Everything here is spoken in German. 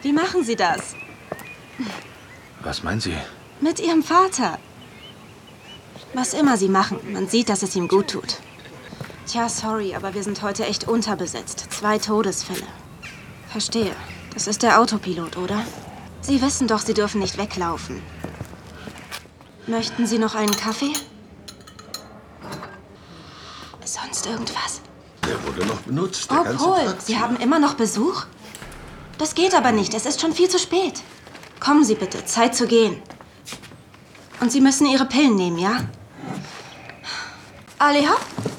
Wie machen Sie das? Was meinen Sie? Mit Ihrem Vater. Was immer Sie machen, man sieht, dass es ihm gut tut. Tja, sorry, aber wir sind heute echt unterbesetzt. 2 Todesfälle. Verstehe. Das ist der Autopilot, oder? Sie wissen doch, Sie dürfen nicht weglaufen. Möchten Sie noch einen Kaffee? Sonst irgendwas? Der wurde noch benutzt. Oh, Paul, Sie haben immer noch Besuch? Das geht aber nicht. Es ist schon viel zu spät. Kommen Sie bitte. Zeit zu gehen. Und Sie müssen Ihre Pillen nehmen, ja? Ali, hopp.